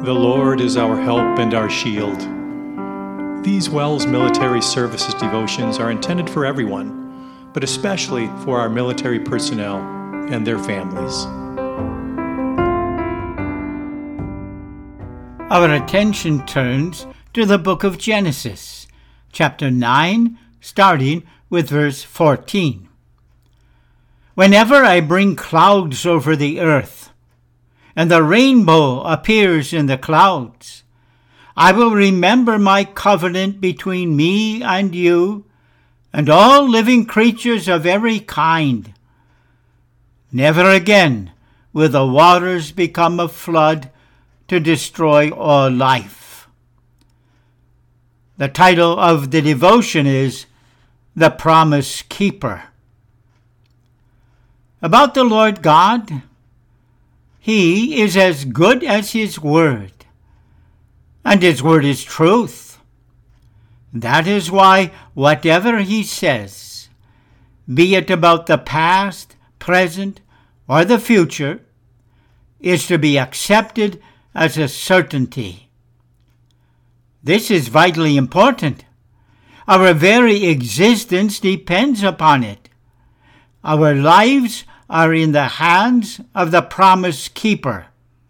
The Lord is our help and our shield. These WELS Military Services devotions are intended for everyone, but especially for our military personnel and their families. Our attention turns to the book of Genesis, chapter 9, starting with verse 14. Whenever I bring clouds over the earth, and the rainbow appears in the clouds, I will remember my covenant between me and you, and all living creatures of every kind. Never again will the waters become a flood to destroy all life. The title of the devotion is The Promise Keeper. About the Lord God, He is as good as His word, and His word is truth. That is why whatever He says, be it about the past, present, or the future, is to be accepted as a certainty. This is vitally important. Our very existence depends upon it. Our lives are in the hands of the Promise Keeper.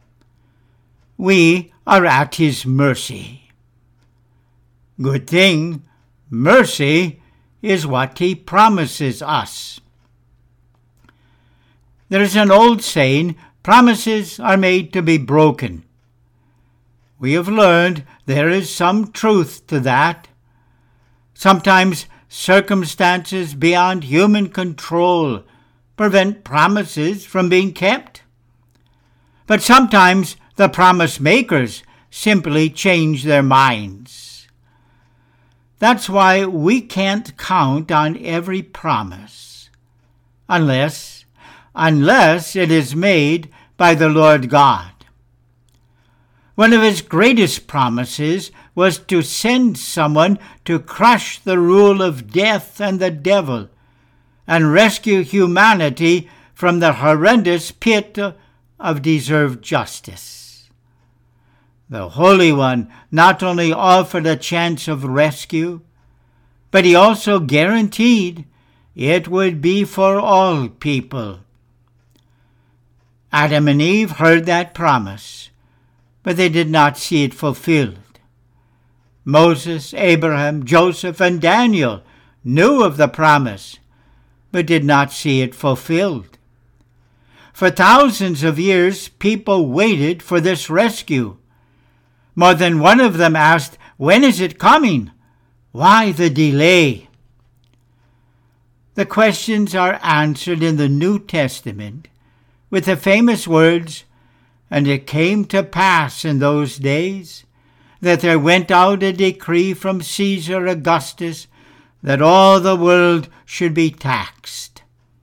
We are at His mercy. Good thing, mercy is what He promises us. There is an old saying, promises are made to be broken. We have learned there is some truth to that. Sometimes circumstances beyond human control prevent promises from being kept. But sometimes the promise makers simply change their minds. That's why we can't count on every promise, unless it is made by the Lord God. One of His greatest promises was to send someone to crush the rule of death and the devil and rescue humanity from the horrendous pit of deserved justice. The Holy One not only offered a chance of rescue, but He also guaranteed it would be for all people. Adam and Eve heard that promise, but they did not see it fulfilled. Moses, Abraham, Joseph, and Daniel knew of the promise, but did not see it fulfilled. For thousands of years, people waited for this rescue. More than one of them asked, "When is it coming? Why the delay?" The questions are answered in the New Testament with the famous words, "And it came to pass in those days that there went out a decree from Caesar Augustus that all the world should be taxed."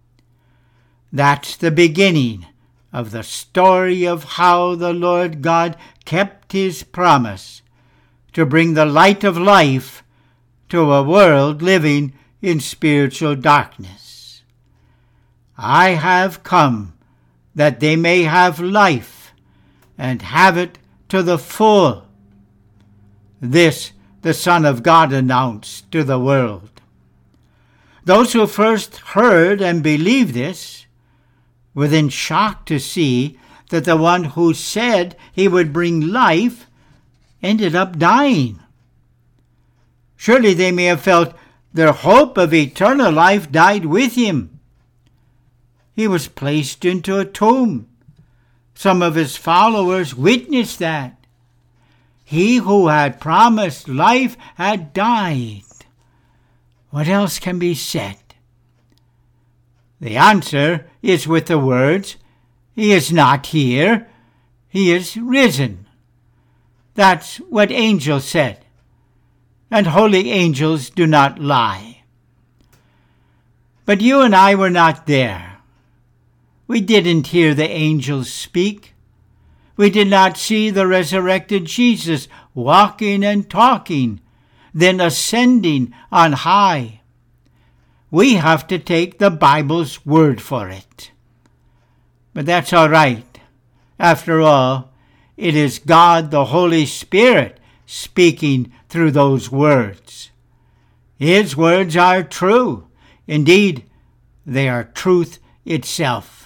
That's the beginning of the story of how the Lord God kept His promise to bring the light of life to a world living in spiritual darkness. "I have come that they may have life and have it to the full." This the Son of God announced to the world. Those who first heard and believed this were then shocked to see that the one who said He would bring life ended up dying. Surely they may have felt their hope of eternal life died with Him. He was placed into a tomb. Some of His followers witnessed that. He who had promised life had died. What else can be said? The answer is with the words, "He is not here, He is risen." That's what angels said, and holy angels do not lie. But you and I were not there. We didn't hear the angels speak. We did not see the resurrected Jesus walking and talking, then ascending on high. We have to take the Bible's word for it. But that's all right. After all, it is God the Holy Spirit speaking through those words. His words are true. Indeed, they are truth itself.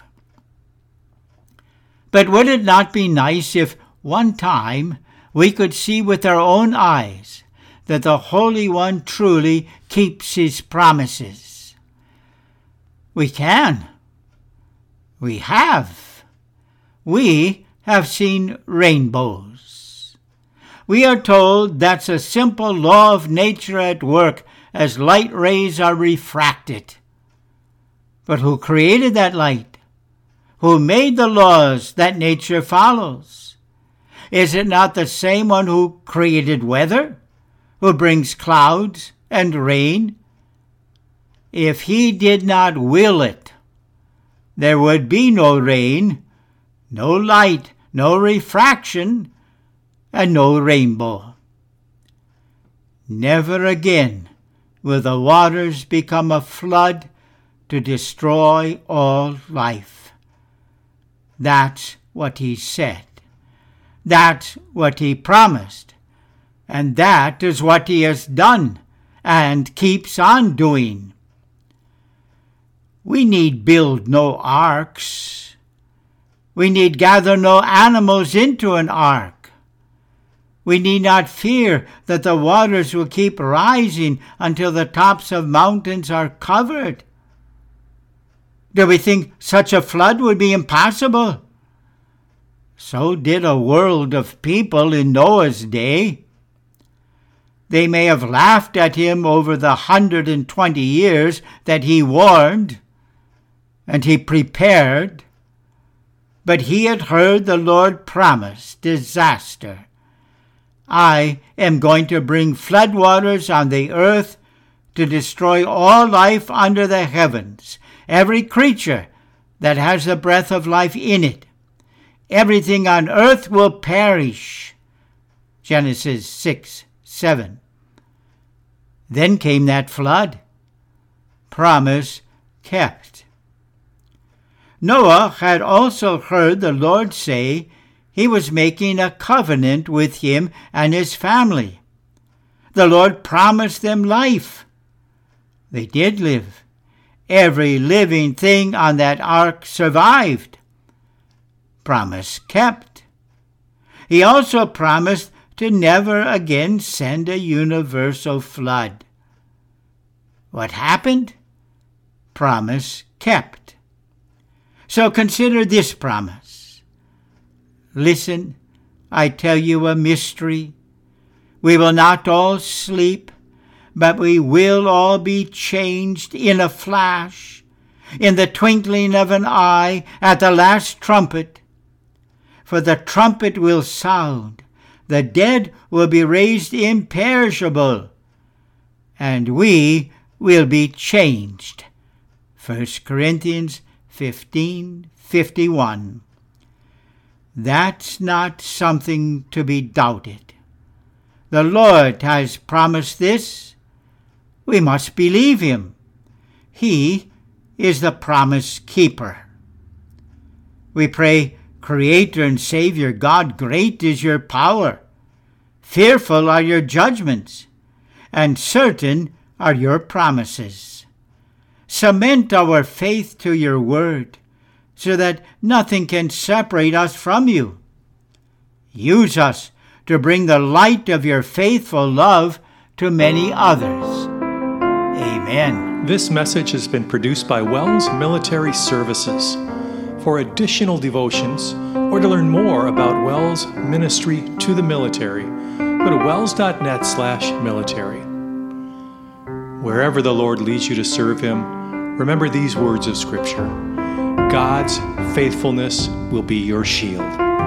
But would it not be nice if one time we could see with our own eyes that the Holy One truly keeps his promises? We can. We have. We have seen rainbows. We are told that's a simple law of nature at work as light rays are refracted. But who created that light? Who made the laws that nature follows? Is it not the same one who created weather, who brings clouds and rain? If he did not will it, there would be no rain, no light, no refraction, and no rainbow. Never again will the waters become a flood to destroy all life. That's what he said. That's what he promised. And that is what he has done and keeps on doing. We need build no arks. We need gather no animals into an ark. We need not fear that the waters will keep rising until the tops of mountains are covered. Do we think such a flood would be impossible? So did a world of people in Noah's day. They may have laughed at him over the 120 years that he warned and he prepared, but he had heard the Lord promise disaster. I am going to bring floodwaters on the earth to destroy all life under the heavens, every creature that has the breath of life in it. Everything on earth will perish. Genesis 6:7. Then came that flood. Promise kept. Noah had also heard the Lord say he was making a covenant with him and his family. The Lord promised them life. They did live. Every living thing on that ark survived. Promise kept. He also promised to never again send a universal flood. What happened? Promise kept. So consider this promise. Listen, I tell you a mystery. We will not all sleep, but we will all be changed in a flash, in the twinkling of an eye, at the last trumpet. For the trumpet will sound, the dead will be raised imperishable, and we will be changed. 1 Corinthians 15:51. That's not something to be doubted. The Lord has promised this. We must believe him. He is the promise keeper. We pray, Creator and Savior God, great is your power. Fearful are your judgments, and certain are your promises. Cement our faith to your word, so that nothing can separate us from you. Use us to bring the light of your faithful love to many others. Amen. This message has been produced by Wells Military Services. For additional devotions, or to learn more about Wells' ministry to the military, go to wells.net/military. Wherever the Lord leads you to serve him, remember these words of Scripture. God's faithfulness will be your shield.